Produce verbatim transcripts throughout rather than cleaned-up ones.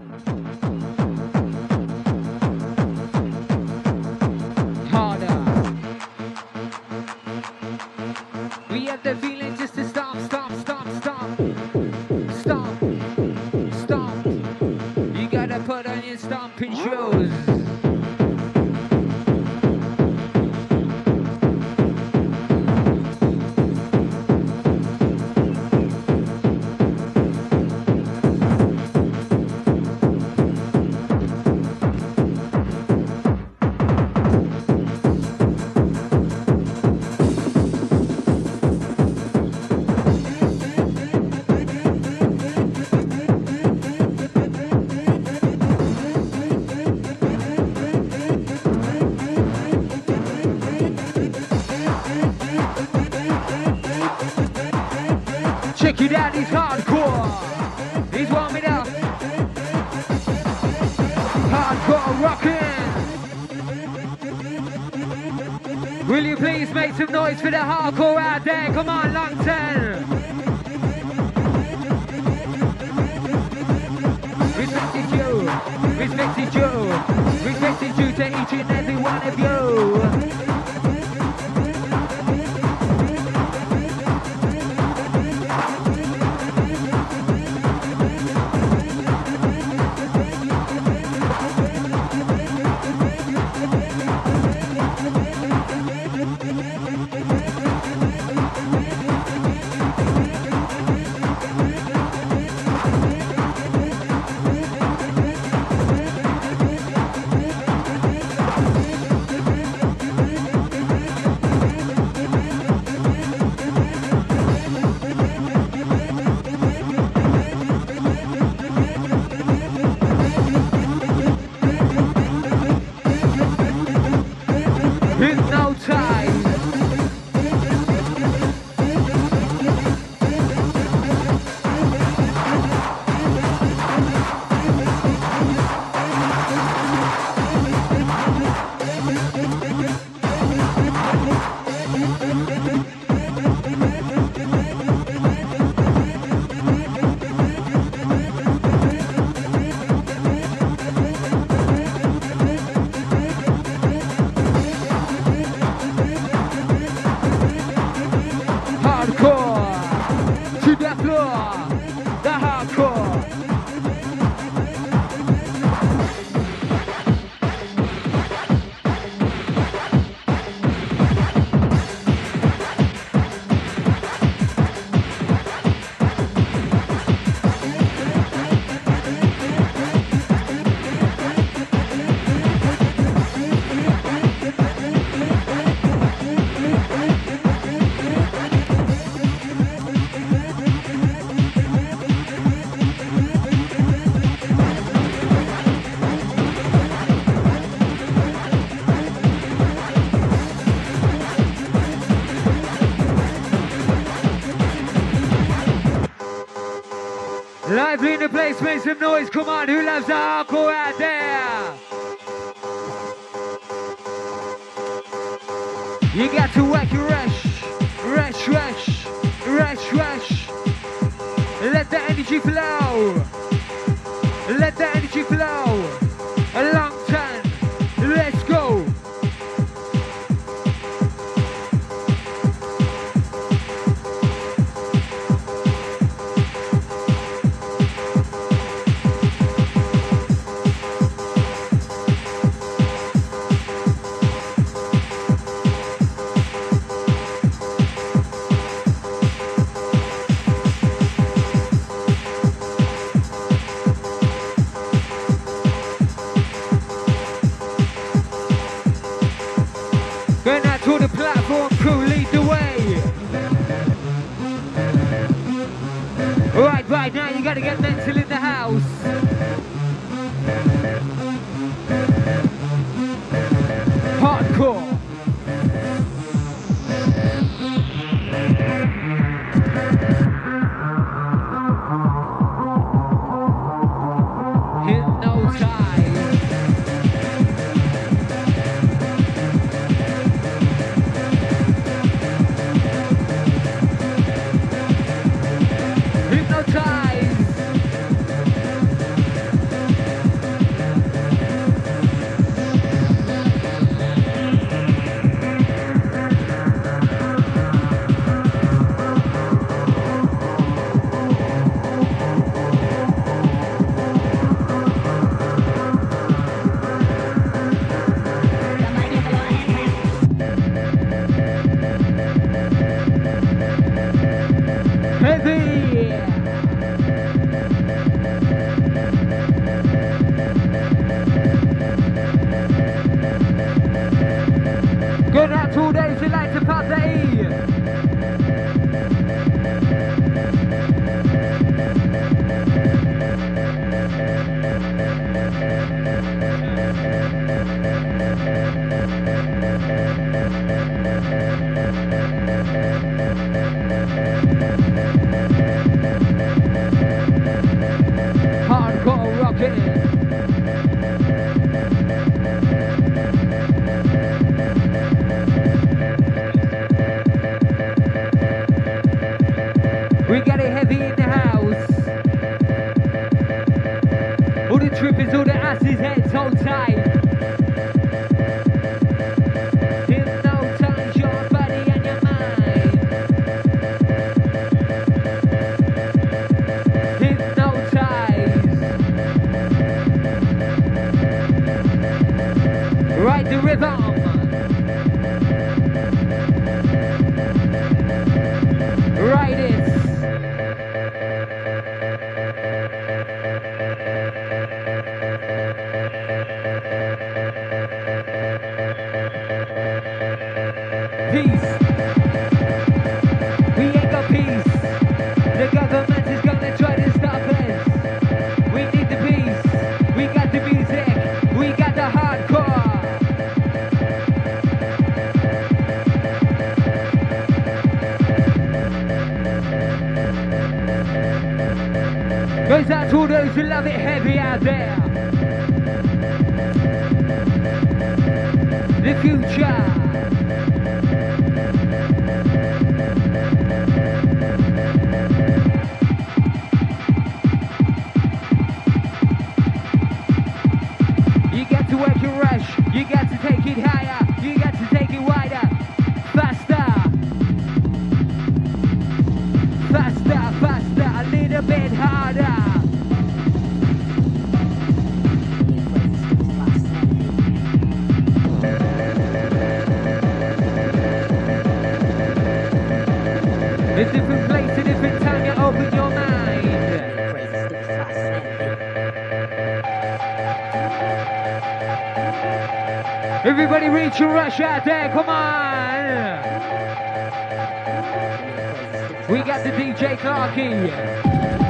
Harder. We have the feeling just to stop, stop, stop, stop. Stop. Stop. You gotta put on your stomping shoes. Check it out, he's hardcore. He's warming up. Hardcore rocking. Will you please make some noise for the hardcore out there? Come on, Longton. Respected you, respected you, respected you to each and every one of you. Lively in the place, make some noise, come on, who loves the hardcore out there? You got to work your rush, rush, rush, rush, rush. Let the energy flow, let the energy flow. A long time, let's go. To the platform crew, lead the way. Right, right now you gotta get mental in the house. Hardcore. Hypnotize. Hardcore rocking. We got it heavy in the house. All the trippers, all the asses, heads hold tight. Hypnotize your body and your mind. Hypnotize. Ride the rhythm. Ride it. Peace. We ain't got peace. The government is gonna try to stop us. We need the peace. We got the music. We got the hardcore. Goes out to all those who love it heavy out there. The future. You got to work your rush, you got to take it higher, you got to take it wider, faster, faster, faster, a little bit harder. A different place, a different time, you open your mind. Everybody reach your rush out there, come on! We got the D J Clarky.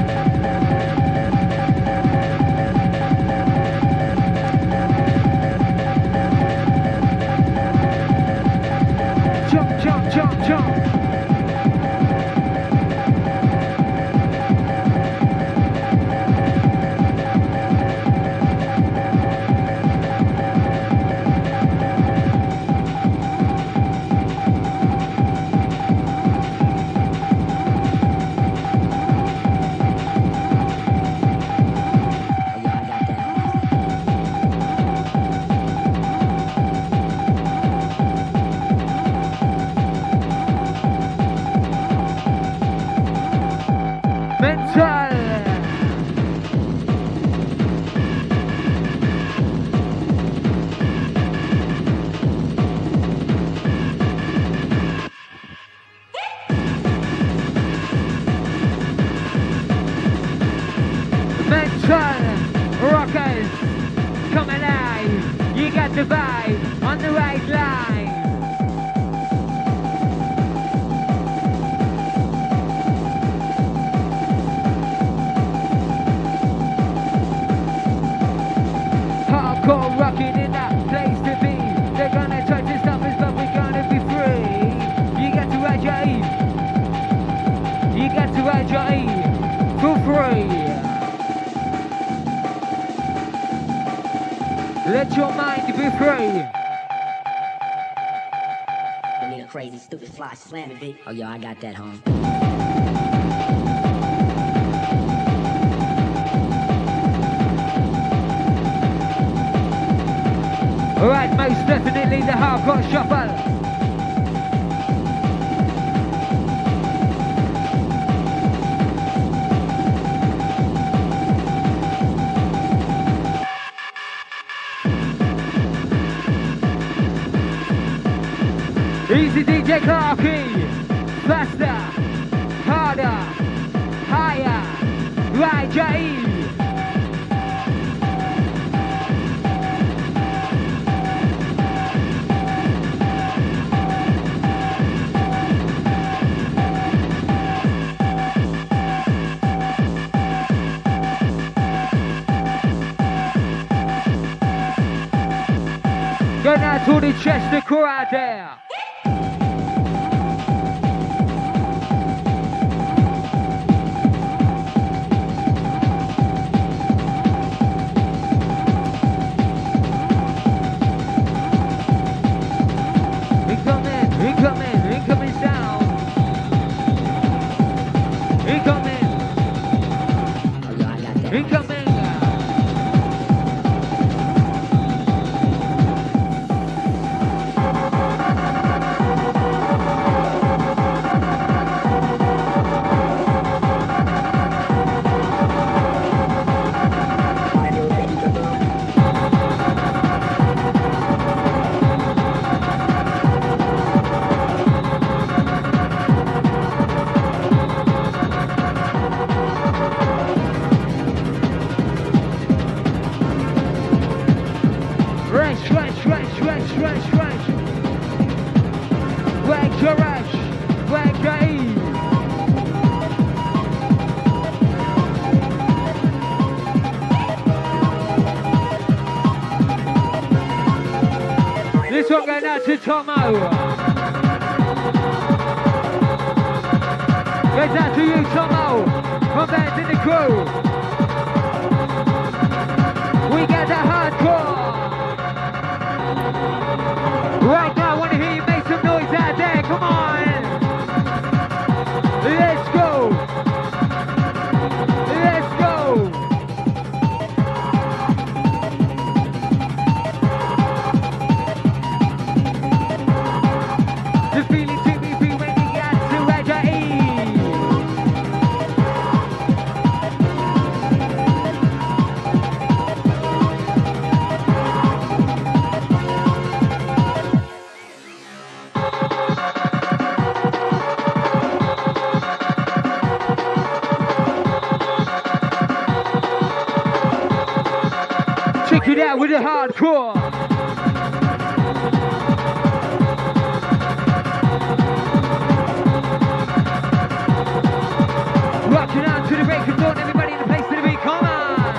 Jump, jump, jump, jump. Rockers, come alive. You got the vibe on the right line. Hardcore rocking in that place to be. They're gonna try to stop us, but we're gonna be free. You got to ride your E. You got to ride your E for free. Let your mind be free. You need a crazy, stupid, fly, slamming beat. Oh, yo, I got that, home. Alright, most definitely the hardcore shuffle. Easy D J Clarky, faster, harder, higher, ride your E. Going out to the Chester crew out there. Incoming, incoming, incoming sound. Incoming. Oh, yo, I got that. Incoming. Rush, rush, rush, rush, rush, rush. Wag your rush, wag your E. This one going out to Tomo. Goes out to you, Tomo. From bands in the crew. We got the hardcore. Right now, I want to hear you make some noise out there. Come on. Let's go. Let's go. The feeling to me free when you got to ride your E. Check it out with the hardcore. Rocking out to the break of dawn, everybody in the place to the beat, come on.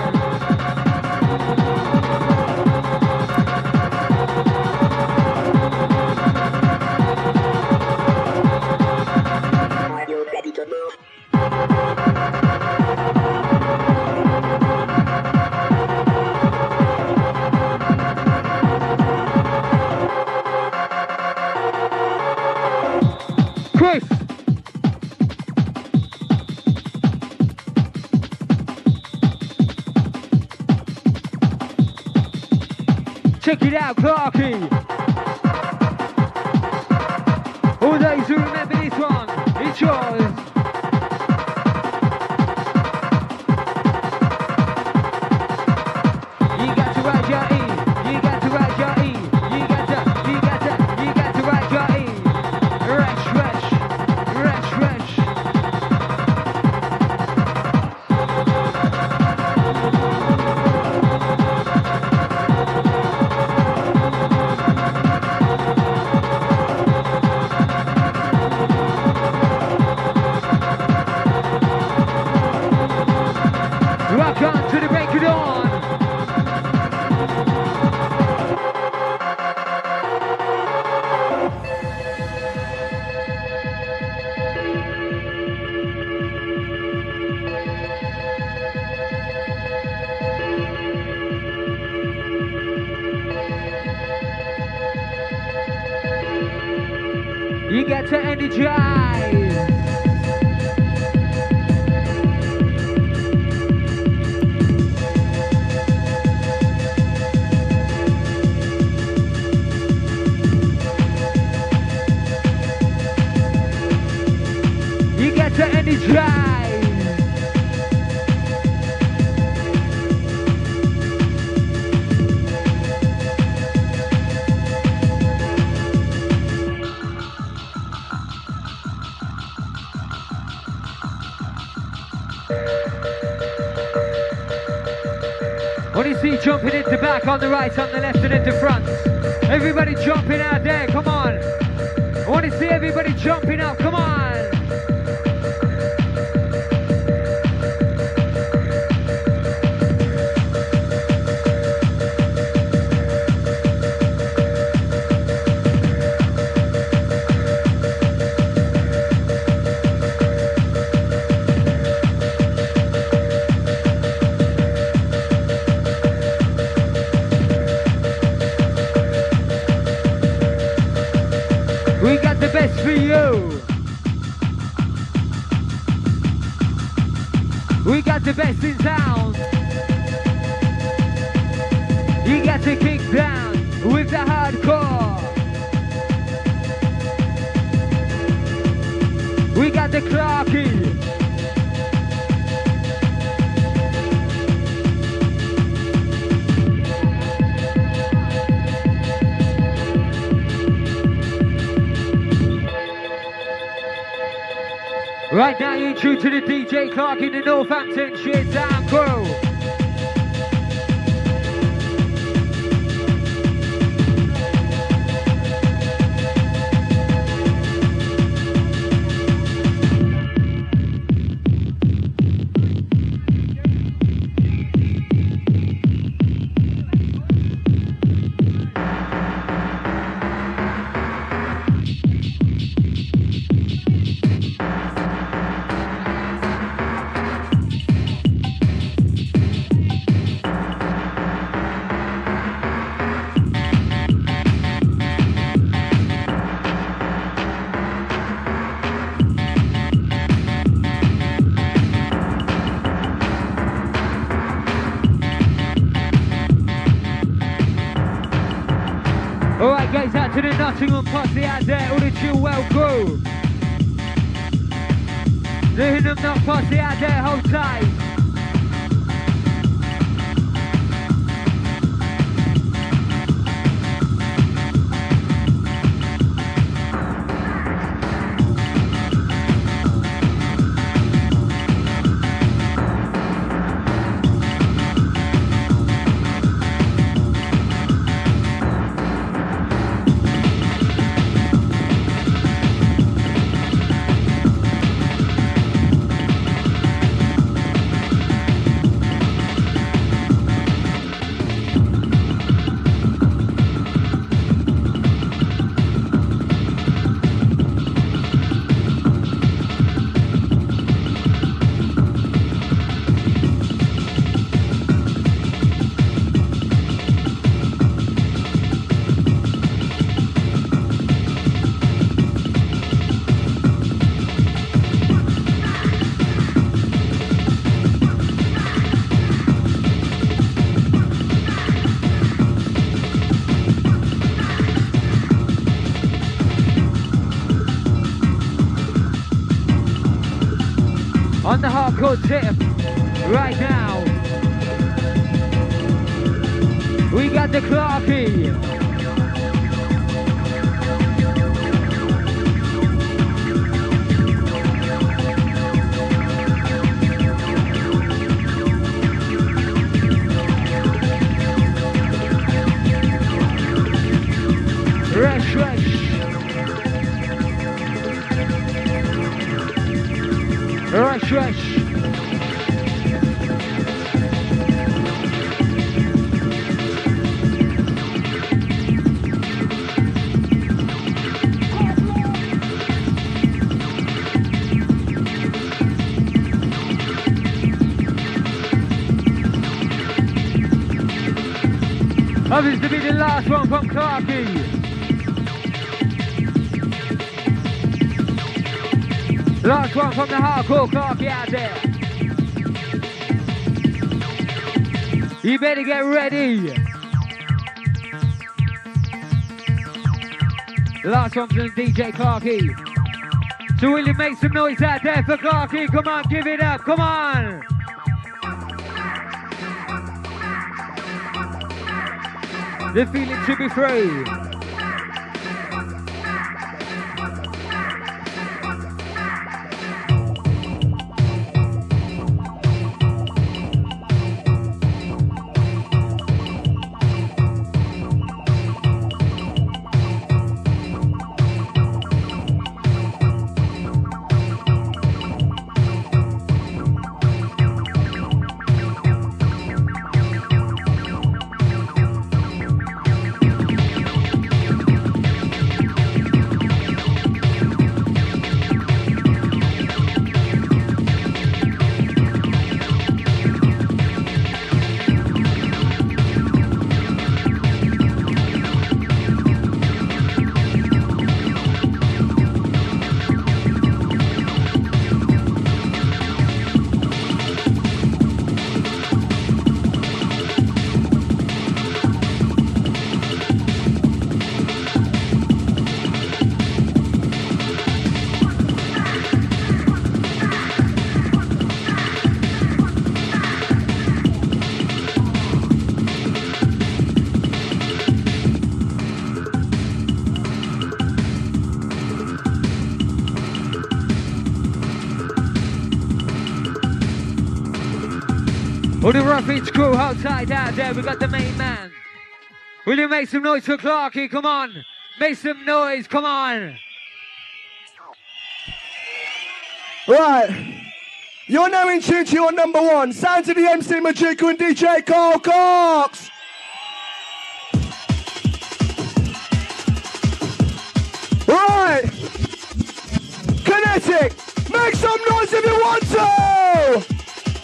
Are you ready to move? Chris. Check it out, Clarky. All those who remember this one, it's yours. You got to ride your E. You got to ride your E. You got to, you got to, you got to ride your E. Rush, rush, rush, rush. Rock on to the break of dawn. You get to energize. You get to energize. What do you see jumping into back on the right, on the left and into front? Everybody jumping out there, come on. I want to see everybody jumping up, come on. We got the best for you. We got the best in town. You got to kick down with the hardcore. We got the Clarky. Right now you're true to the D J Clark in the Northampton Shit Down Crew. Alright guys, out to the Nottingham posse out there, all the chill well crew. The Hingham Knock posse out there, hold tight. On the hardcore tip, right now, we got the Clarky. Resh, resh. Rush, rush. Oh, this is to be the last one from Clarky. Last one from the hardcore Clarky out there. You better get ready. Last one from D J Clarky. So will you make some noise out there for Clarky? Come on, give it up, come on. The feeling to be free. All the Roughage crew outside out there, we got the main man. Will you make some noise for Clarky? Come on. Make some noise, come on. Right. You're now in tune to your number one. Sounds of the M C Majika and D J Carl Cox. Right. Kinetic. Make some noise if you want to.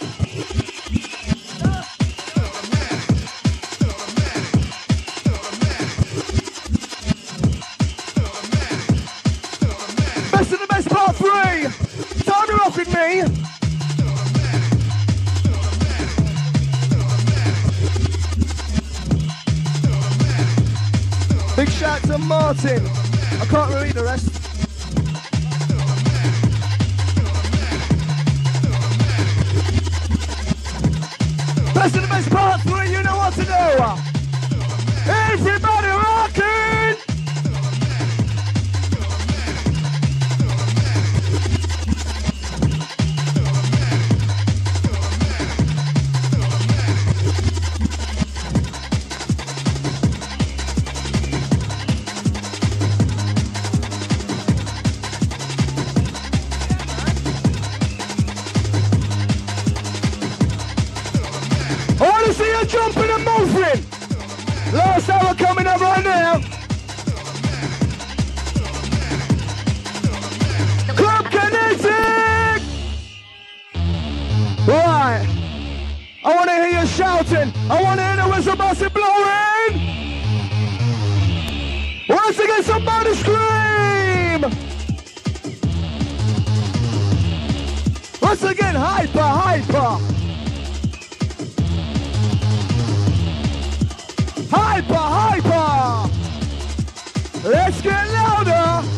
Best of the best part three. Time to rock with me. Big shout to Martin. I can't read the rest. Best of the best part three, you know what to do. Everybody rocking! Jumping and moving. Last hour coming up right now. Club Kinetic. Right. I want to hear you shouting. I want to hear the whistle busting blowing. Once again, somebody scream. Once again, hyper, hyper. Hyper, hyper! Let's get louder!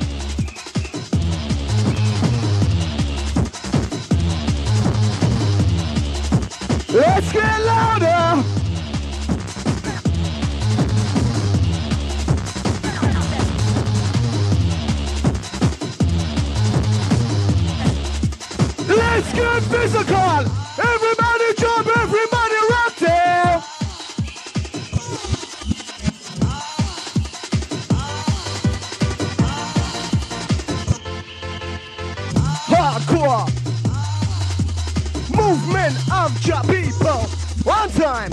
Let's get louder! Let's get physical! Everybody jump, everybody rock there! Hardcore movement of your people. One time.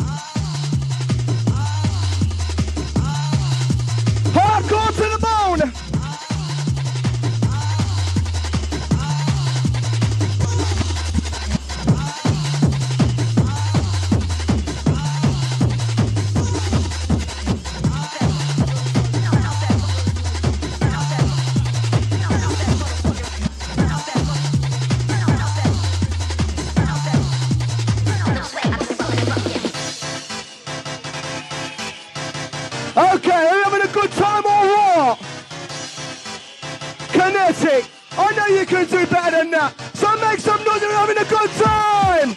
Hardcore to the bone. Okay, are you having a good time or what? Kinetic, I know you can do better than that. So make some noise if you're having a good time.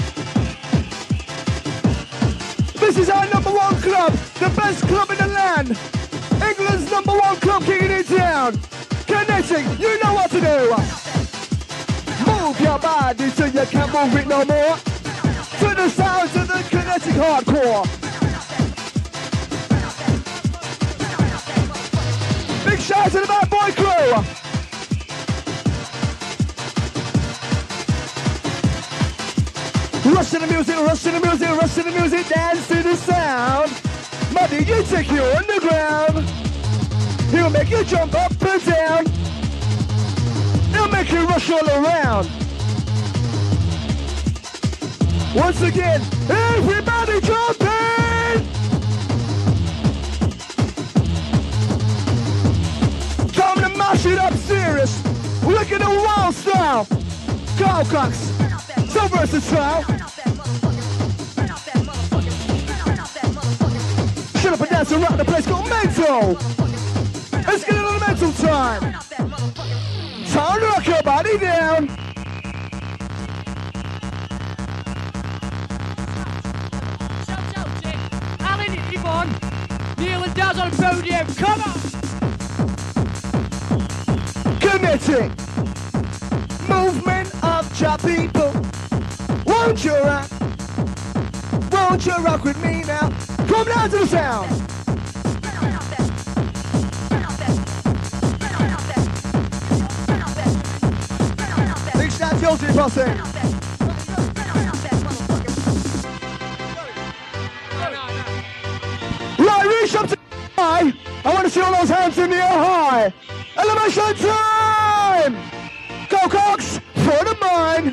This is our number one club, the best club in the land. England's number one club kicking it down. Kinetic, you know what to do. Move your body till you can't move it no more. To the sounds of the Kinetic hardcore. Big shout out to the Bad Boy crew! Rush to the music, rush to the music, rush to the music, dance to the sound. Muddy, you take you underground. He'll make you jump up and down. He'll make you rush all around. Once again, everybody jumping! Time to mash it up serious. Look at the wild style. Carl Cox, so versatile. Shut up and dance and rock the place called Mental. Let's get it on the mental time. Time to rock your body down. Alan, Yvonne, Neil and Daz on podium, come on! Kinetic movement of your people. Won't you rock? Won't you rock with me now? Come down to the sound. Big shout out to Josie Posse. Right, reach up to the high. I want to see all those hands in the air high. Elevation time! Go Cox for the mind.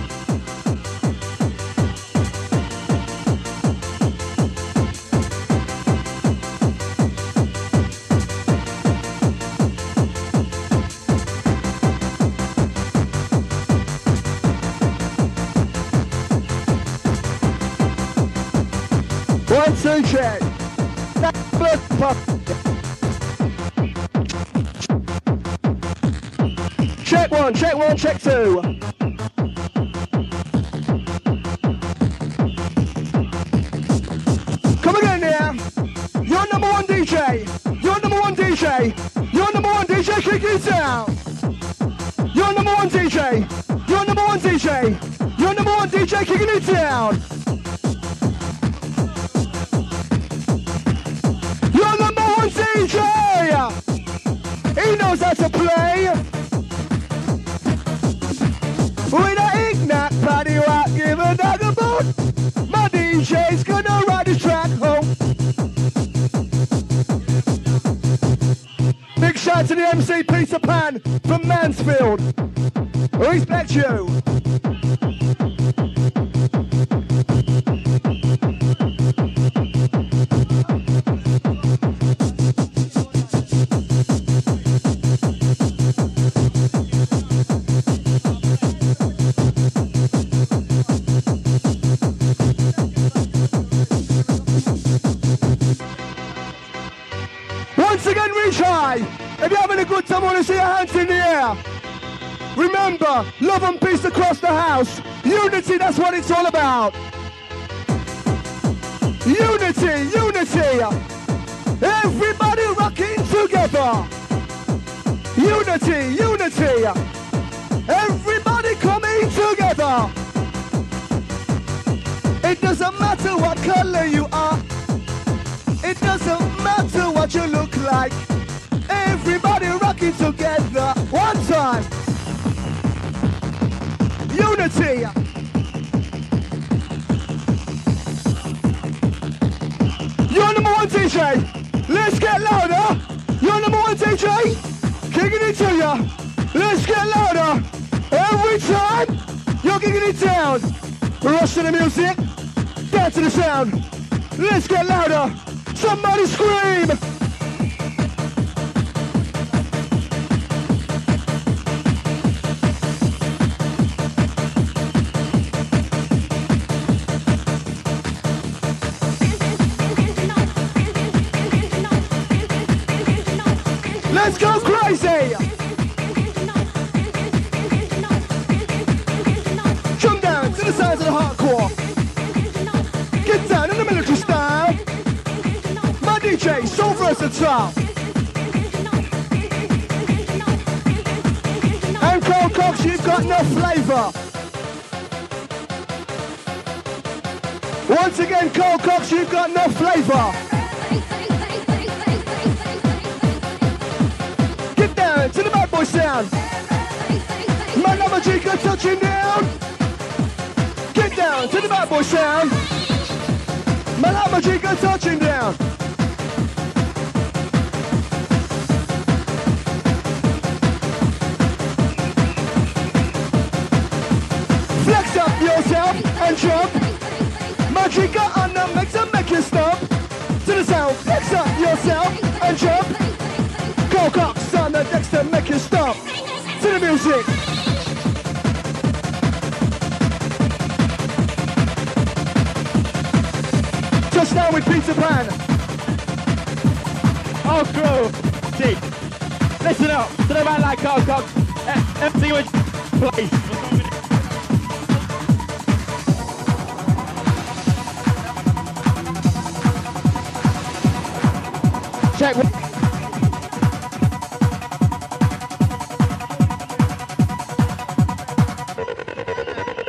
One, two, check. Check one, check one, check two. Come again now. You're number one D J. You're number one D J. You're number one D J, kick it down. You're number one D J. You're number one D J. You're number one D J, kicking it down. You're number one D J. He knows how to play. With a ignite party rock, give a dog a boot. My D J's gonna ride the track home. Big shout to the M C Peter Pan from Mansfield. Respect you. Once again, reach high. If you're having a good time, I want to see your hands in the air. Remember, love and peace across the house. Unity, that's what it's all about. Unity, unity. Everybody rocking together. Unity, unity. Everybody coming together. It doesn't matter what color you are. It doesn't matter what you look like. Everybody rocking together. One time. Unity. You're number one D J. Let's get louder. You're number one D J. Kicking it to ya. Let's get louder. Every time. You're kicking it down. Rush to the music. Dance to the sound. Let's get louder. Somebody scream. Let's go crazy! Jump down to the sides of the hardcore. Get down in the military style. My D J, so versatile. And Cold Cox, you've got no flavour. Once again, Cold Cox, you've got no flavour. To the bad boy sound. My number G go touching down. Get down to the bad boy sound. My number G go touching down. Flex up yourself and jump. My G go under makes them make you stop. To the sound, flex up yourself and jump. Go Cox on the decks to make you stop. To the music. Just now with Peter Pan. Oh, crew. Gee. Listen up. To the man like Carl Cox. M C Which place. Check.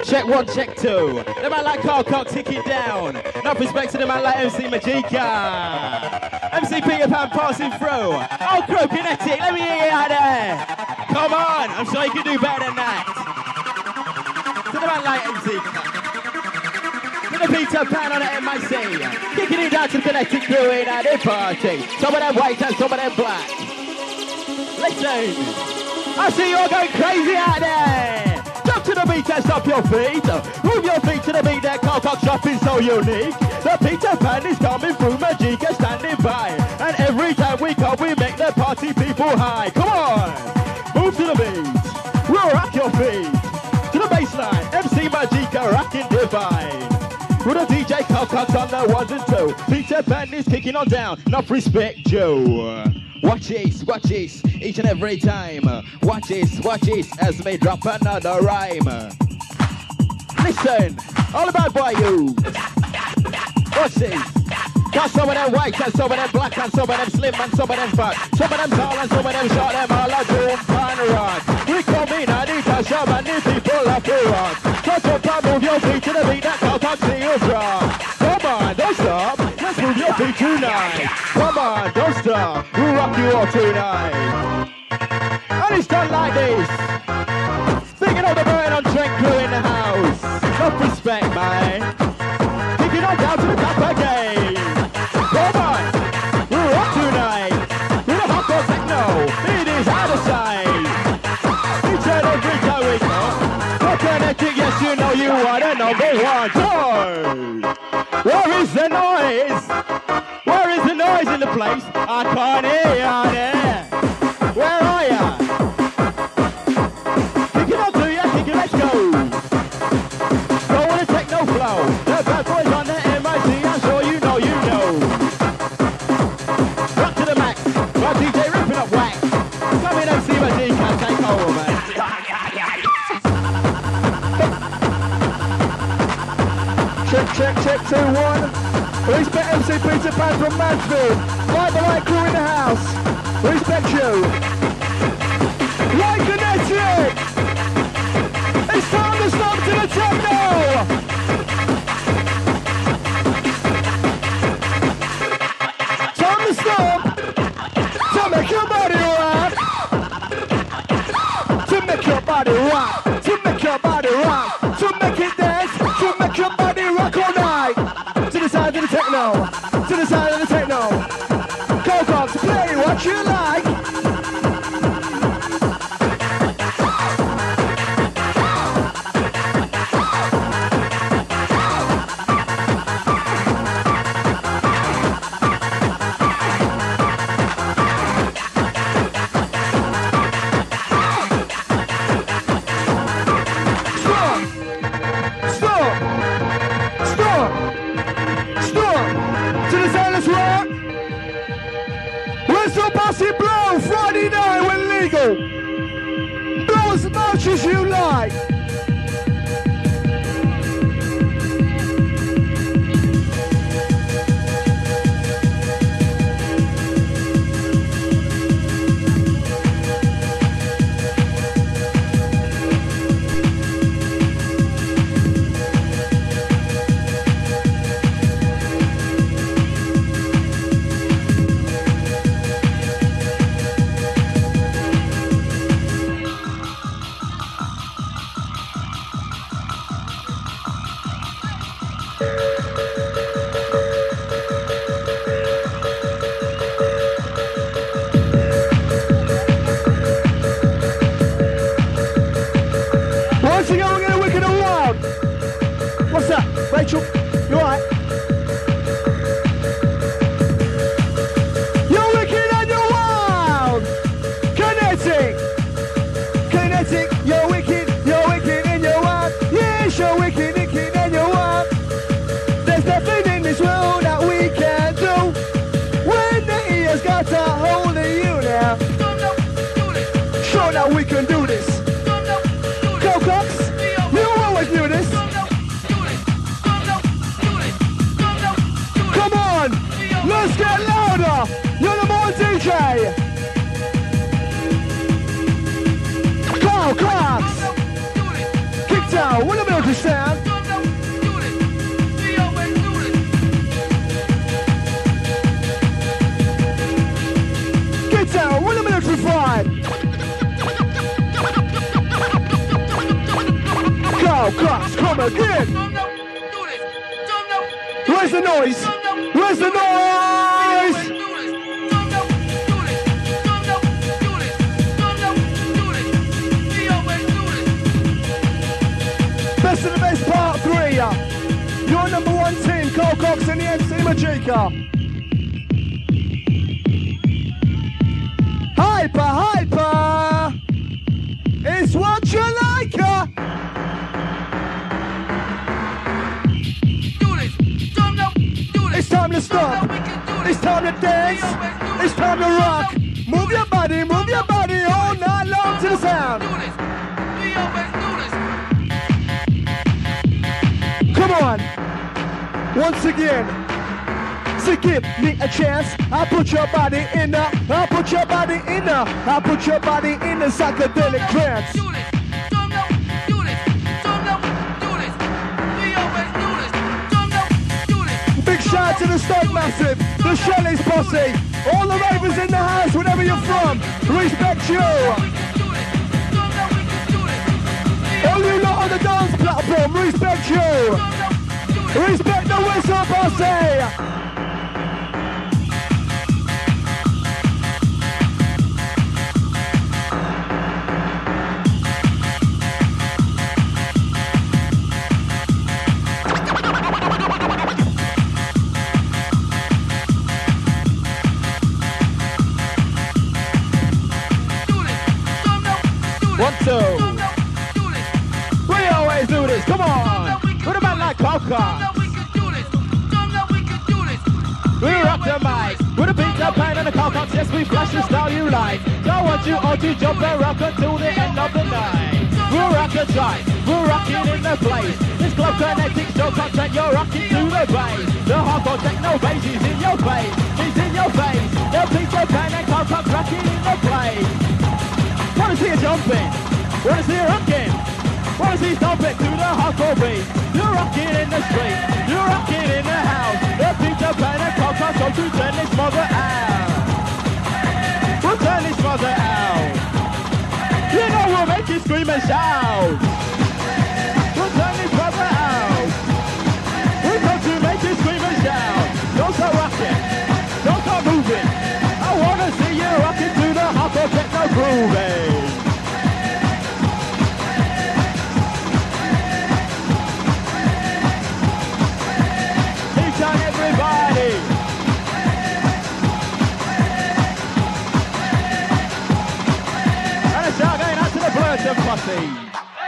check one, check two. The man like Carl Cox, kick it down. Enough respect to the man like M C Majika. M C Peter Pan passing through. Oh, Crow Kinetic, let me hear you out there. Come on, I'm sure you can do better than that. To the man like M C. To the Peter Pan on the M I C. Kicking it down to the Kinetic crew in at the party. Some of them white and some of them black. Listen, I see you all going crazy out there. Jump to the beat and stop your feet. Move your feet to the beat that Carl Cox dropping so unique. The Peter Pan is coming through, Majika standing by. And every time we come, we make the party people high. Come on, move to the beat. We'll rock your feet. To the baseline, M C Majika rocking divine. With a D J Carl Cox on the ones and two. Peter Pan is kicking on down. Enough respect, Joe. Watch this, watch this, each and every time. Watch this, watch this, as me drop another rhyme. Listen, all about boy you. Watch this. Got some of them white and some of them black and some of them slim and some of them fat. Some of them tall and some of them short, them all a doom and rock. We come in and it a shove and the people have to rock. Touch up and move your feet to the beat that Carl Cox see you drop. Come on, don't stop, let's move your feet tonight. Come on, don't stop, we'll rock you all tonight. And it's done like this. Speaking of the burn on Trent crew in the house. Enough respect, man. Kicking on down to the top again. Come on, we'll rock tonight. With a hardcore techno, it is out of sight. Each and every time we go. For Kinetic, yes, you know you are the number one. Boy, where is the noise? Where is the noise in the place? I can't hear you there. Where are ya? Kick it on to ya, kick it, let's go. Go on the techno flow. The bad boys on the M I C, I'm sure you know, you know. Rock to the max, got D J ripping up wax. Come in and see my D K take over, man. Check, check, check, two, one. Respect M C Peter Pan from Mansfield. Light the light crew in the house. Respect you. Light Kinetic. It's time to stop to the techno. Time to stop. To make your body rock. To make your body rock. To make your body rock. To make it dance. To make your body rock all night. To the side of the techno. To the side of the techno. Carl Cox, play what you like. Blow Friday night when legal. Blow as much as you like. Rachel, you alright? You're wicked and you're wild! Kinetic! Kinetic, you're wicked, you're wicked and you're wild. Yes, you're wicked, wicked and you're wild. There's nothing in this world that we can do when the ear's got a hold of you now. Sure that we can do this. Carl Cox, you always knew this. Let's get louder! You're the more D J! Carl Cox! Kick down, with a milky come again. Where's the noise? Where's the noise? Best of the best part three. Your number one team, Carl Cox and the M C Majika. Hyper, hyper. It's what you like. Uh. It's time to stop. It's time to dance. It's time to rock. Move your body, move your body all night long to the sound. Come on. Once again. So give me a chance. I'll put your body in the, I'll put your body in the, I'll put your body in the psychedelic trance. Big shout out to the Stoke Massive, the Shelley's posse, all the ravers in the house, wherever you're from, respect you. All you lot on the dance platform, respect you. Respect the whistle posse. One, two. We always do this. Come on. What about like Coca? We rock the mic with a Peter Pan and a Coca. Yes, we flash the style you like. Don't want you all to jump and rock until the end of the night. We'll rock the track. We're rocking in the place. This club kinetic show contact. You're rocking to the bass. The hardcore techno bass is in your face. It's in your face. The Peter Pan and Coca rocking in the place. Wanna see you jumping? Wanna see you rocking? Wanna see you stomping to the hardcore beat? You're rocking in the street. You're rocking in the house. The Peter Pan and Coca so to turn this mother out. We'll turn this mother out. You know we'll make you scream and shout. We'll turn this mother out. We're going to make you scream and shout. Don't stop rocking. Don't stop moving. I wanna see you rocking to the hardcore techno grooving. Each and everybody. And a shout going out to the Blurton posse.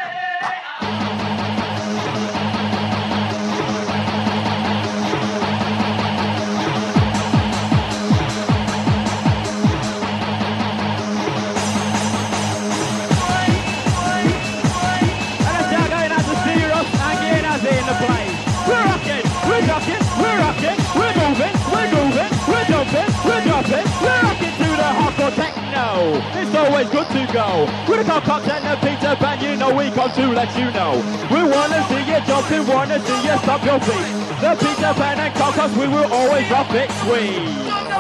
We're rocking, we're rocking, we're moving, we're grooving, we're jumping, we're dropping, we're rocking to the hardcore techno. It's always good to go. With a Coca and a Peter Pan, you know we come to let you know. We wanna see you jumping, wanna see you stop your feet. The Peter Pan and Coca, we will always drop it sweet.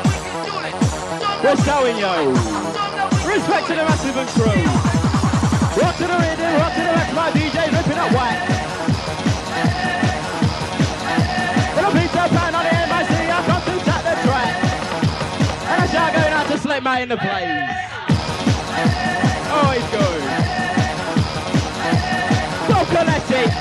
We're showing you. Respect to the massive and crew. Rock to the rhythm, rock to the rest, my D J ripping up wax. Peter Pan on the M I C, I come to tap the track. And I shall going out to Slick Mate in the place. Always good. So kinetic.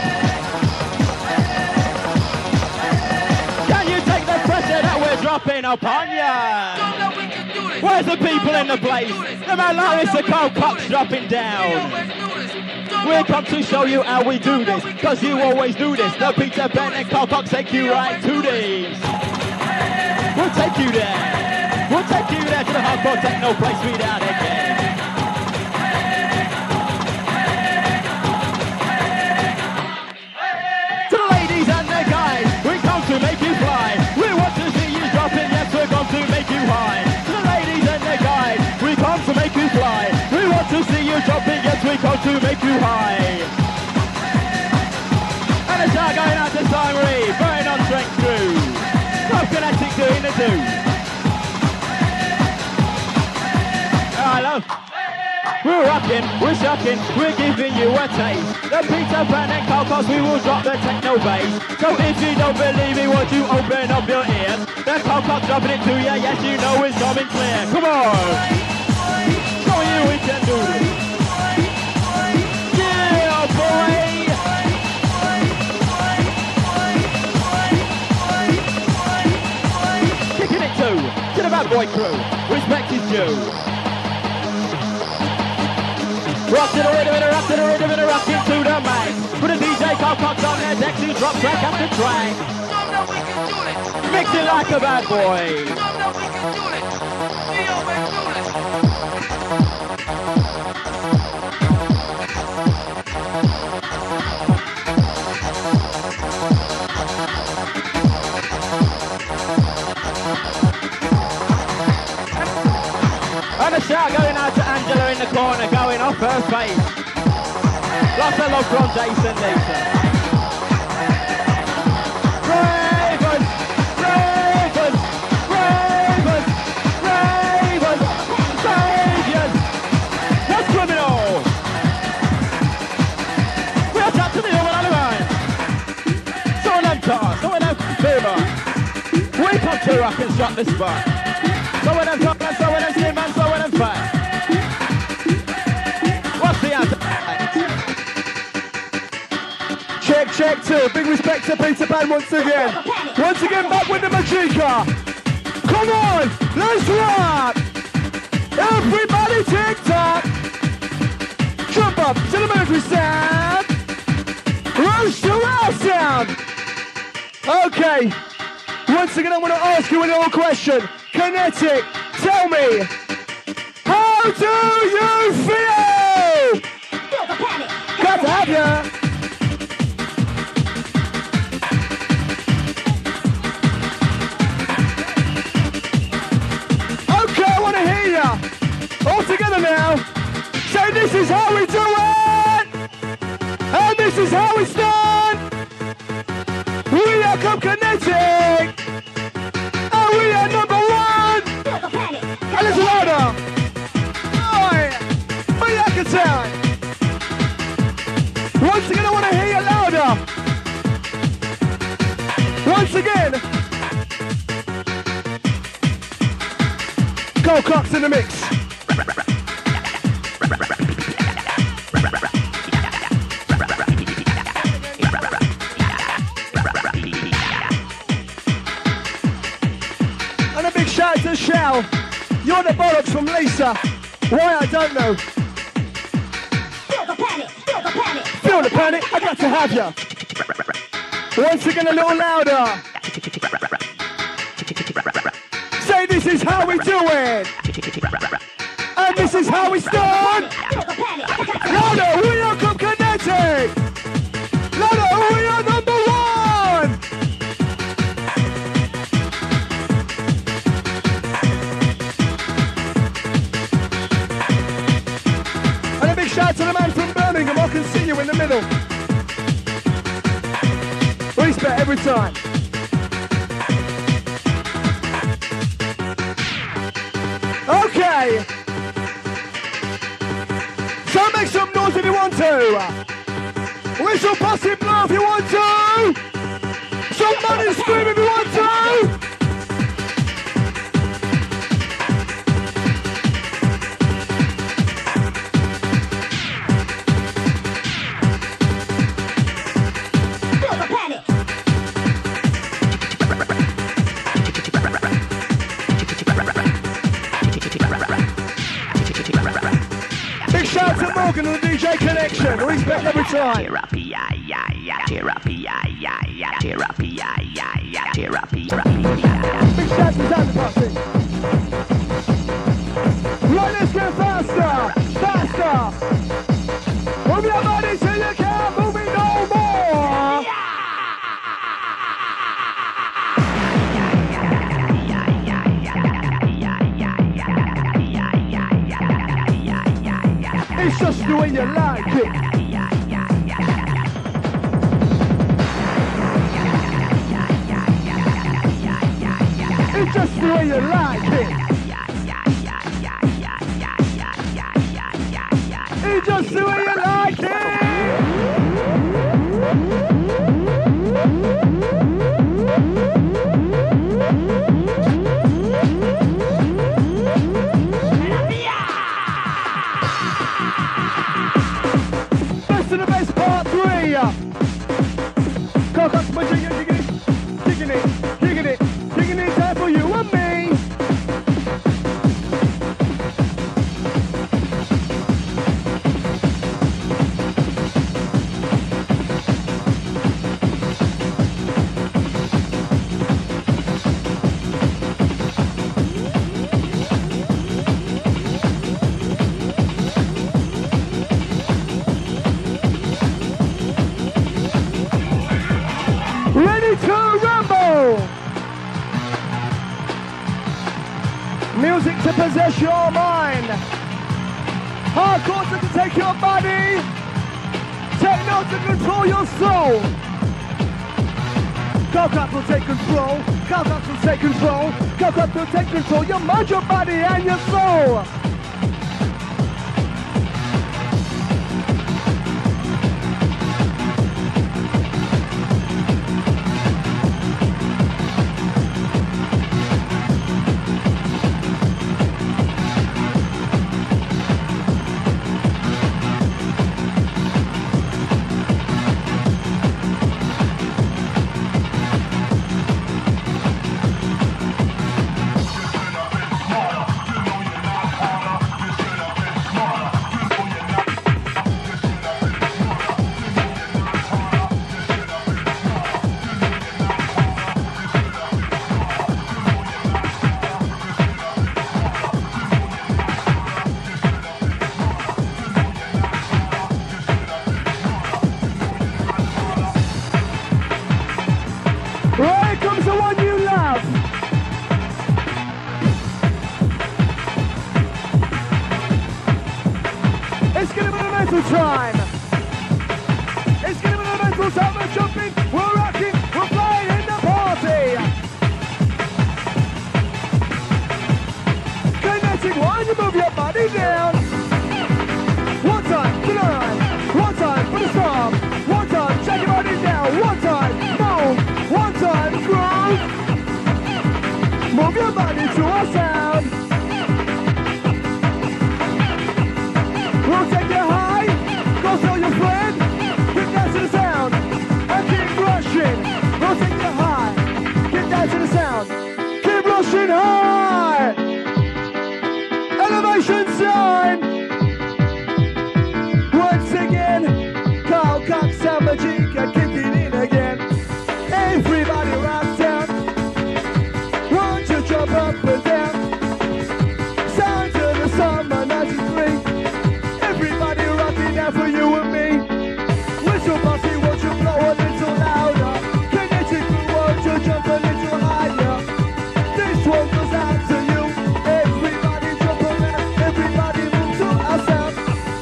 Can you take the pressure that we're dropping upon ya? Where's the people in the place? The man like Mister Carl Cox dropping down. We've come to show you how we do this, cause you always do this. The Peter Pan and Carl Cox take you right to this. We'll take you there. We'll take you there to the hardcore techno place we down again. To the ladies and the guys, we come to make you fly. We want to see you dropping, yes, we're going to make you high. To the ladies and the guys, we come to make you fly. We want to see you dropping, yes, we come to make you high. And a shout going out to Simon Reed, burning on strength crew. Club Kinetic doing the do. Oh, I love. We're rocking, we're shocking, we're giving you a taste. The Peter Pan and Carl we will drop the techno bass. So if you don't believe me, won't you open up your ears? The Carl dropping it to you, yes you know it's coming clear. Come on! Show you we can do this. Yeah, boy! Kicking it to, to the bad boy crew. Respect is due. Rock to the rhythm and a rock to the rhythm and a rock into the mic. Put a D J Carl Cox on their deck to drop track after track. Mix it like a bad boy. And a shout going out to Angela in the corner, going off her face. Lots of love from Jason Nathan. Ravens, Ravens, Ravens, Ravens, Saviors. That's criminal. We are tapped to the over on the line. Some of them cars, some of them fever. We come to rock and shot the spot. Some of them talk and some of them slim and some of them fat. What's the answer? Check, check two. Big respect to Peter Pan once again. Once again, back with the Majika. Come on, let's rock. Everybody tick-tock. Jump up to the military sound. Roast to our sound. Okay. Once again, I'm going to ask you a little question. Kinetic, tell me, how do you feel? Feel the panic. Got to have ya. Okay, I want to hear ya. All together now. Say this is how we do it. And this is how we stand. We are Club Kinetic. And we are number one. Feel the panic. And it's louder. Oi, we are concerned. Once again, I want to hear you louder. Once again. Carl Cox in the mix. And a big shout out to Shell. You're the bollocks from Lisa. Why, I don't know. Feel the panic. Feel the panic. Feel the panic, I got to have ya. Once again, a little louder. Say this is how we do it. And this is how we start. Feel the panic. Louder, we are Club Kinetic. Louder, we are number one. And a big shout to the man from Birmingham. I can see you in the middle. Respect every time. Okay. So make some noise if you want to. Whistle, bust it, blow if you want to. Somebody scream if you want to. Feel the panic. Big shout to Morgan and the D J Connection. Respect every time. Therapy, yeah, yeah, yeah, therapy, yeah, yeah, yeah, therapy, yeah, yeah, yeah, therapy, yeah. Big shout to Dance Party. Right, let's go faster, faster. Move your body till you can't move it no more. It's just the way you like it. It's just the way you like it. just the way you like it. Best of the best part three. Cock up my chicken, chicken, chicken it, chicken it, chicken it, time for you and me. Ready to rumble! Music to possess your mind. Hardcore to take your body. Techno to control your soul. Cock-up will take control. Cock-up will take control. Cock-up will take control. Your mind, your body, and your soul. Here comes the one you love. It's gonna be a mental time. It's gonna be a mental time. We're jumping, we're rocking, we're playing in the party. Kinetic, why you move your body down? One time for the right, one time for the storm, one time shake your body down, one time move, one time groove. Move your body to our sound. We'll take you high, go tell your friend, get down to the sound, and keep rushing. We'll take you high, get down to the sound, keep rushing high. Elevation sign. Once again, Carl Cox and Magica kicking in again. Everybody rock down, want to jump up and down. Sound to the summer ninety-three. Everybody rocking out for you and me. Whistle party, won't you blow a little louder? Kinetic crew, won't you jump a little higher? This one goes out to you. Everybody jump around, everybody move to our sound.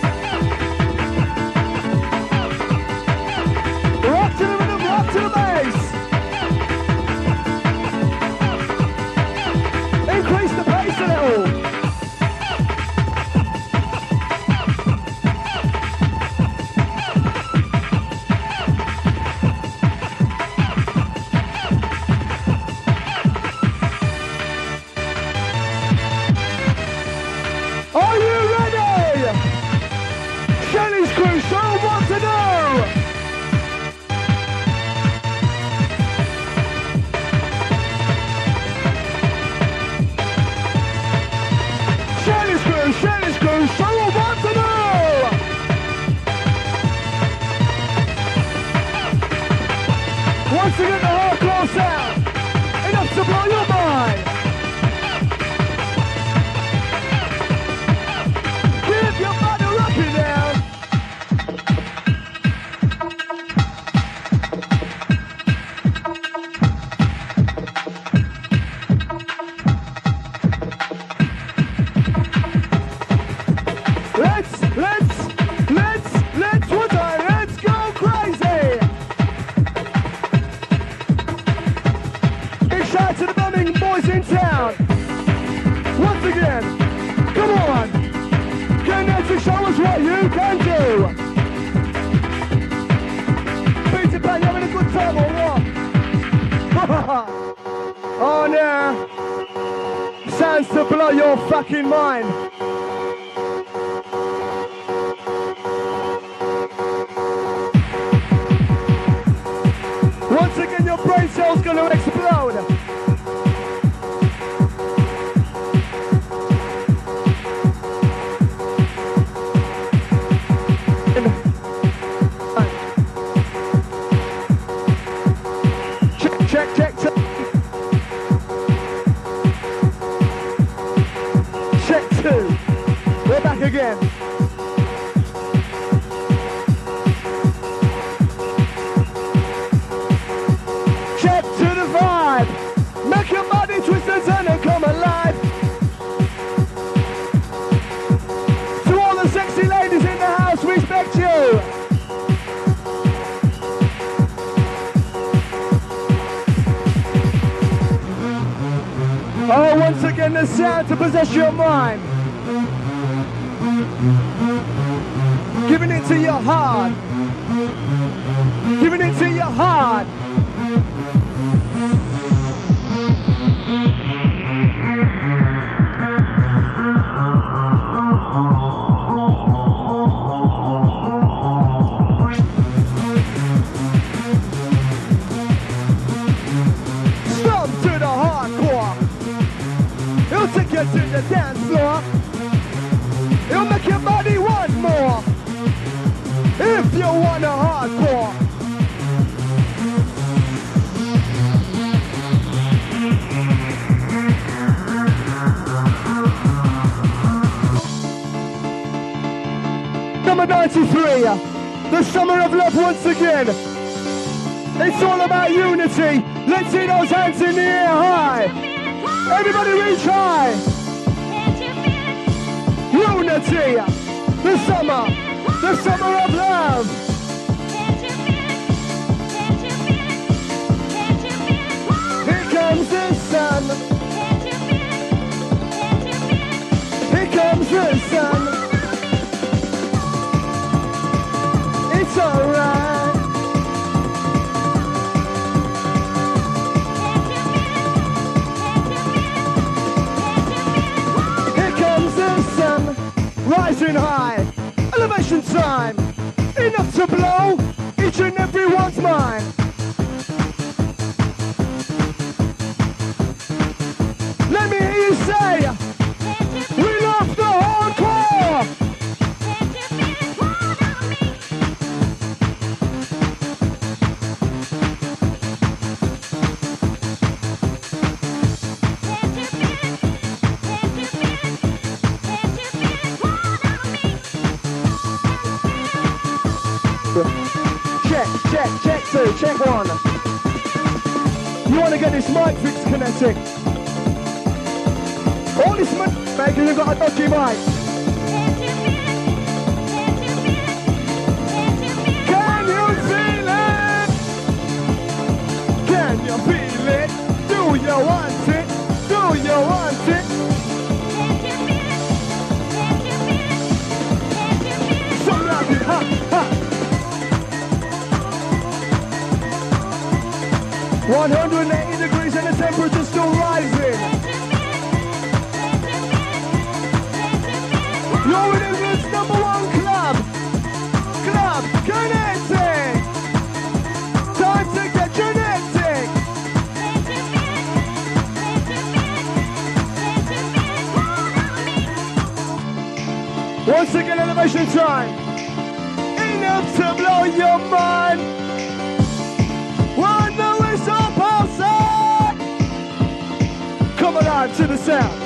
Rock to the rhythm, rock to the bass. Increase the pace a little. Are you ready? Shelly's crew so want to know. Shelly's crew, Shelly's crew so want to know. Once again the hardcore sound, enough to blow your mind. what you can do. Peter Pan, you having a good time or what? Oh no. Sounds to blow your fucking mind. Once again, your brain cell's gonna explode. Check, check, check, check. Check two. We're back again. Check to the vibe. Make your body twist and turn and come alive. To all the sexy ladies in the house, respect you. Oh, once again, the sound to possess your mind. Giving it to your heart. Giving it to your heart. Stomp to the hardcore. It'll take you to the dance floor. It'll make your body want more. If you want a hardcore. Number ninety-three, the summer of love once again. It's all about unity. Let's see those hands in the air high. Everybody reach high. Unity, the summer, the summer of love. Here comes the sun. Here comes the sun. It's alright. Rising high, elevation time, enough to blow each and everyone's mind. Let me hear you say, we love the hardcore. Check, check, check two, check one. You want to get this mic fixed, Kinetic? All this mic maker, you've got a dodgy mic. Can you feel it? Can you feel it? Do you want it? Do you want it? So loud, ha, ha. one hundred eighty degrees and the temperature's still rising. You're in England's number one club. Club Kinetic. Time to get genetic. Once again, elevation time. Enough to blow your mind. When the whistle pulses, come alive to the sound.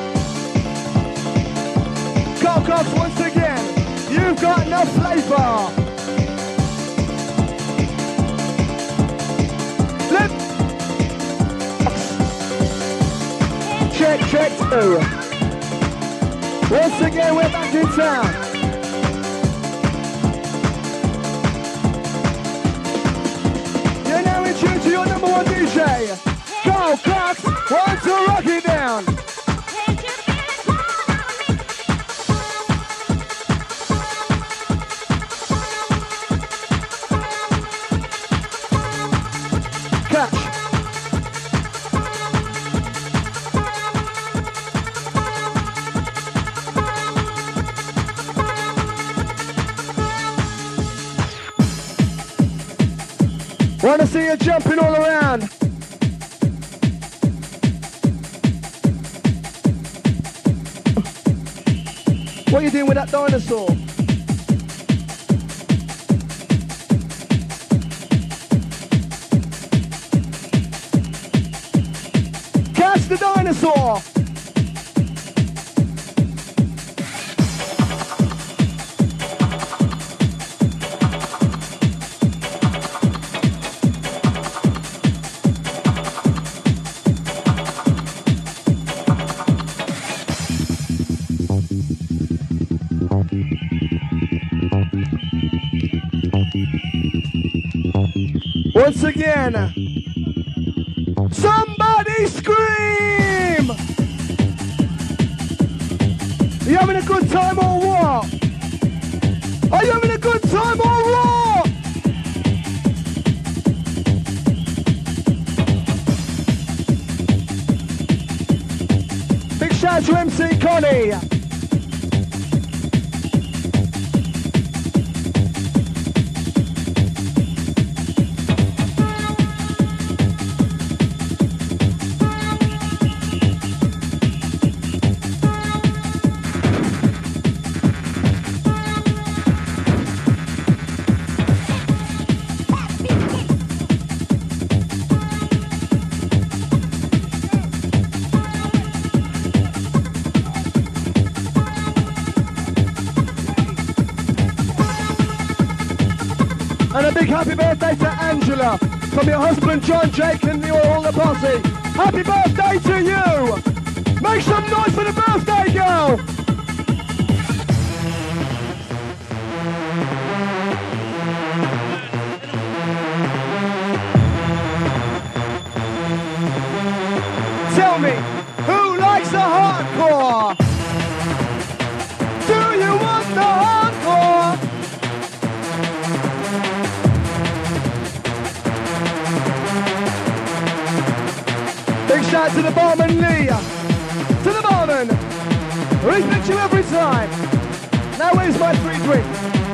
Carl Cox once again, you've got no flavor. Let check, check two. Once again, we're back in town. You're now in tune to your number one D J, Carl Cox, wants to rock it down. Wanna see you jumping all around. What are you doing with that dinosaur? Catch the dinosaur! Once again, somebody scream! Are you having a good time or what? Are you having a good time or what? Big shout out to M C Connie. And a big happy birthday to Angela from your husband John, Jake and you all the posse. Happy birthday to you! Make some noise for the birthday girl! Tell me, who likes the hardcore? Do you want the hardcore? Big shout to the barman Lee, to the barman, respect you every time. Now where's my free drink?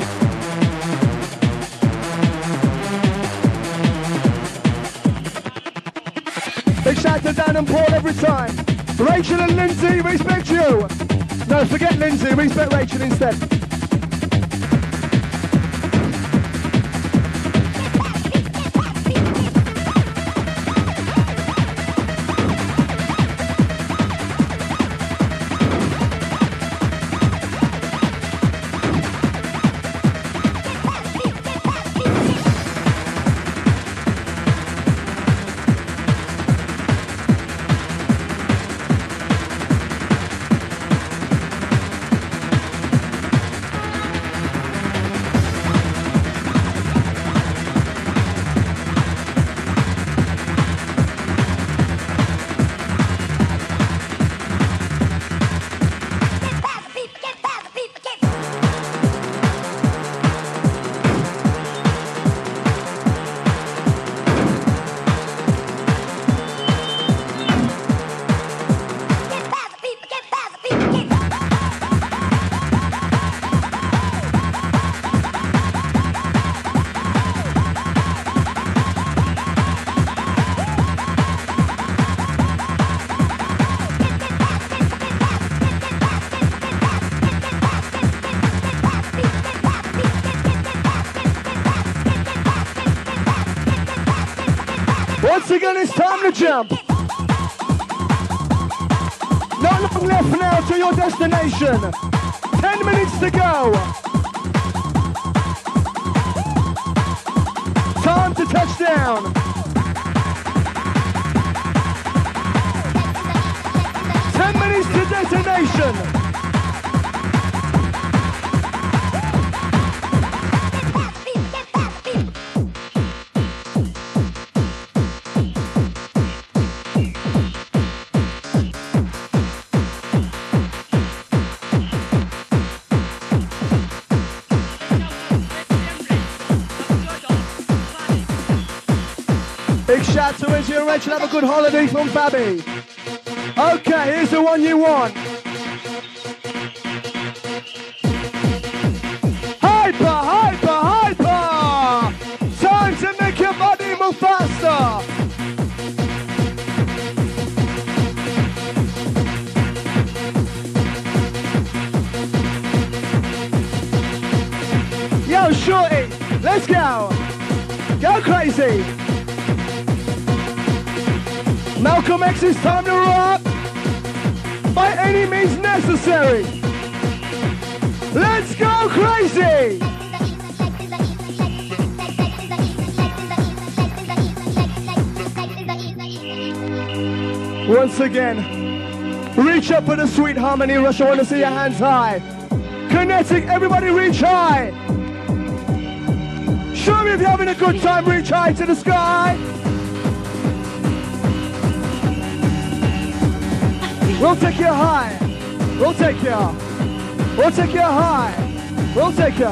Big shout to Dan and Paul every time. Rachel and Lindsay, respect you. No, forget Lindsay, respect Rachel instead. Once again, it's time to jump. Not long left now to your destination. Ten minutes to go. Time to touch down. Ten minutes to destination. Big shout to Izzy and Rachel. Have a good holiday from Babby. Okay, here's the one you want. Hyper, hyper, hyper! Time to make your body move. Shorty, let's go. Go crazy. Malcolm X, it's time to rock. By any means necessary. Let's go crazy. Once again, reach up for the sweet harmony rush. I want to see your hands high. Kinetic, everybody reach high. Show me if you're having a good time, reach high to the sky. We'll take you high. We'll take you. We'll take you high. We'll take you.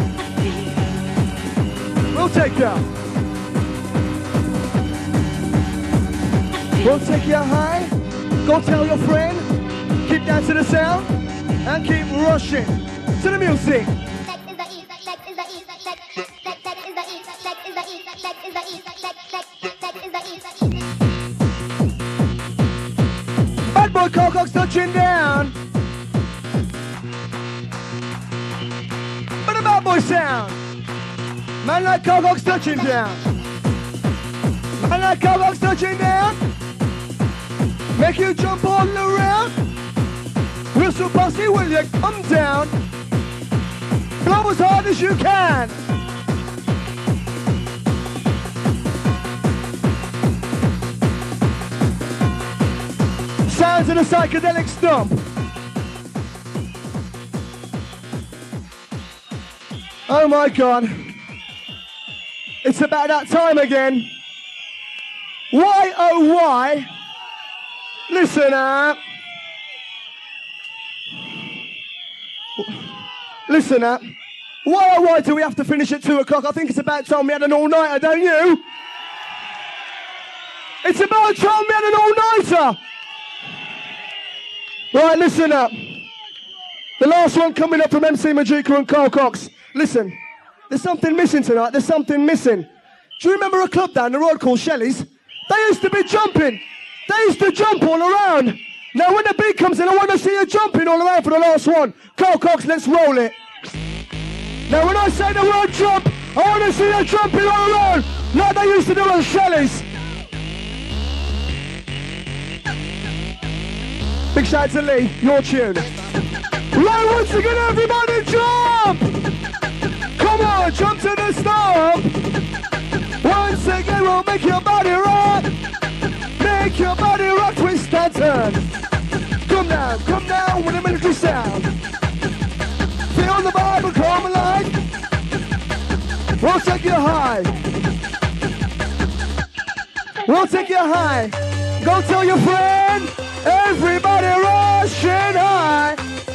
We'll take you. We'll take you high. Go tell your friend. Keep dancing to the sound. And keep rushing to the music. Bad boy Coco's touching down. But the bad boy sound. Man like Coco's touching down. Man like Coco's touching down. Make you jump all around. Whistle Bossy, will you come down? Blow as hard as you can. Sounds of the psychedelic stomp. Oh my God. It's about that time again. Why, oh why? Listen up. Listen up. Why, oh why do we have to finish at two o'clock? I think it's about time we had an all-nighter, don't you? It's about time we had an all-nighter. Right, listen up. The last one coming up from M C Majika and Carl Cox. Listen, there's something missing tonight. There's something missing. Do you remember a club down the road called Shelley's? They used to be jumping. They used to jump all around. Now when the beat comes in, I want to see you jumping all around for the last one. Carl Cox, let's roll it. Now when I say the word jump, I want to see you jumping all around like they used to do on Shelley's. Big shout out to Lee, your tune. Right, once again, everybody jump! Come on, jump to the stomp! Once again, we'll make your body rock! Make your body rock, twist and turn! Come down, come down with a military sound! Feel the Bible come alive! We'll take you high! We'll take you high! Go tell your friend! Everybody rushing high!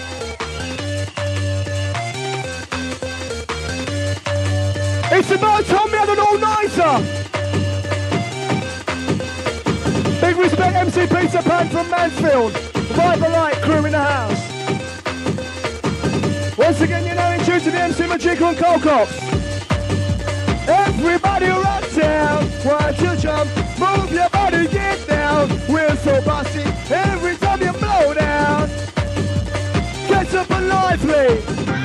It's about time we had an all-nighter! Big respect M C Peter Pan from Mansfield. Viber Light crew in the house. Once again, you're now in tune to the M C Majika and Carl Cox. Everybody rock down, why don't you jump? Move your body, get down. We're so bossy, every time you blow down. Get up and lively.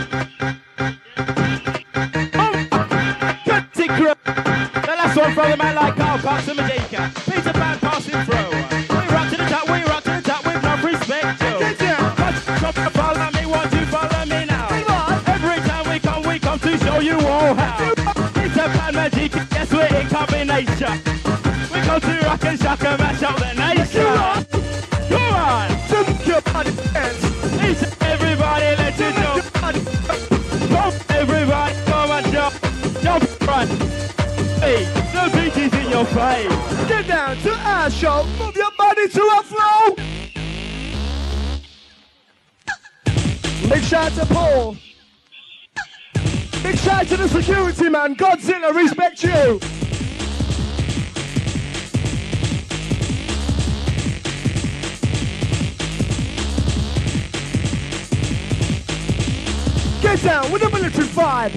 The last one from the man like Carl Cox and Majika. Peter Pan passing through. We rock to the top, we rock to the top with no respect to. Get down. Come follow me, won't you follow me now? Every time we come, we come to show you all how. Peter Pan, Majika, yes, we're in combination. We come to rock and shock and mash up the nation. Come on. Jump your body dance. It's everybody, let's it jump. Jump, everybody, come on, jump. Jump, run. Hey, the beat is in your face. Get down to our show. Move your body to a flow. Big shout to Paul. Big shout to the security man. Godzilla, respect you. Get down with a military vibe.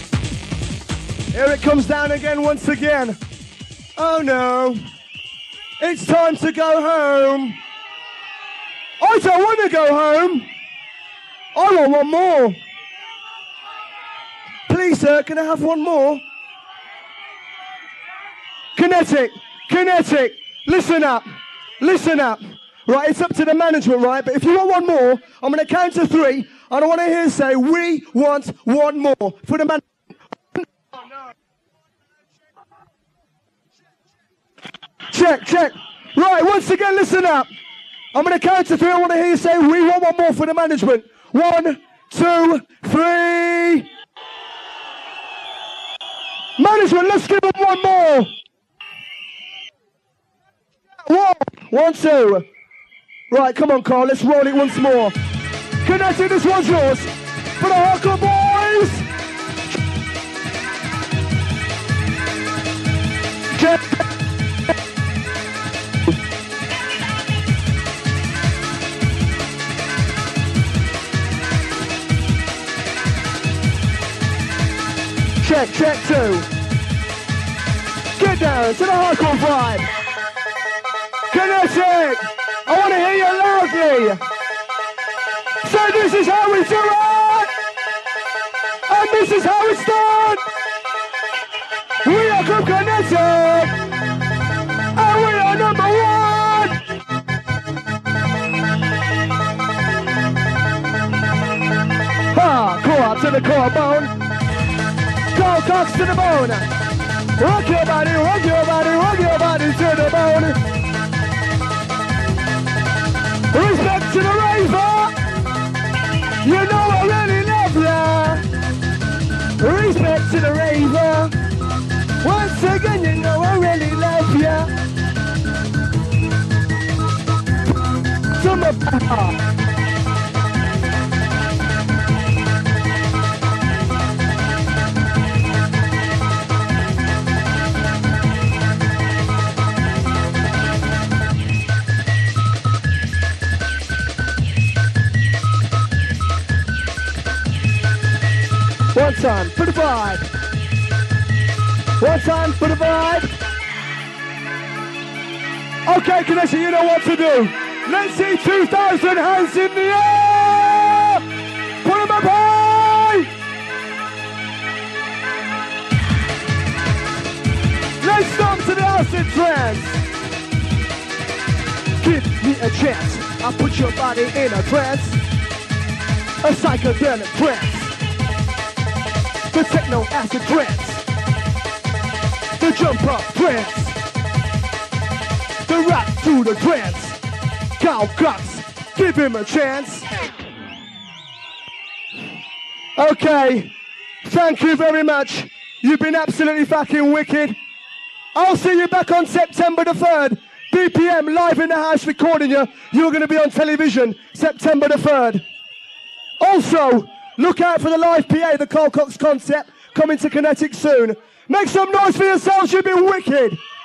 Here it comes down again once again. Oh no. It's time to go home. I don't want to go home. I want one more. Please, sir, can I have one more? Kinetic, Kinetic, listen up, listen up. Right, it's up to the management, right? But if you want one more, I'm going to count to three. And I want to hear you say, we want one more for the management. Check, check. Right, once again, listen up. I'm going to count to three. I want to hear you say, we want one more for the management. One, two, three. Management, let's give them one more. One, one, two. Right, come on, Carl, let's roll it once more. Kinetic, this one's yours. For the hardcore boys. Check. Check, check two. Get down to the hardcore vibe. Kinetic, I want to hear you loudly. So this is how we do it. And this is how it's done. We are Group Kinetic. And we are number one. Ha, core to the core bone. Go cocks to the bone. Rock your body, rock your body, rock your body to the bone. Respect to the raver. You know I really love ya. Respect to the raver. Once again, you know I really love ya. To my power. One time for the vibe. One time for the vibe. Okay, Kinetic, you know what to do. Let's see two thousand hands in the air. Put them up high. Let's stop to the acid trance. Give me a chance. I'll put your body in a trance. A psychedelic trance. The techno acid trance, the jump up trance, the rock through the trance. Cow Cox, give him a chance. Okay, thank you very much. You've been absolutely fucking wicked. I'll see you back on September the third. B P M live in the house recording you. You're going to be on television September the third. Also, look out for the live P A, the Carl Cox concept, coming to Kinetic soon. Make some noise for yourselves, you've been wicked.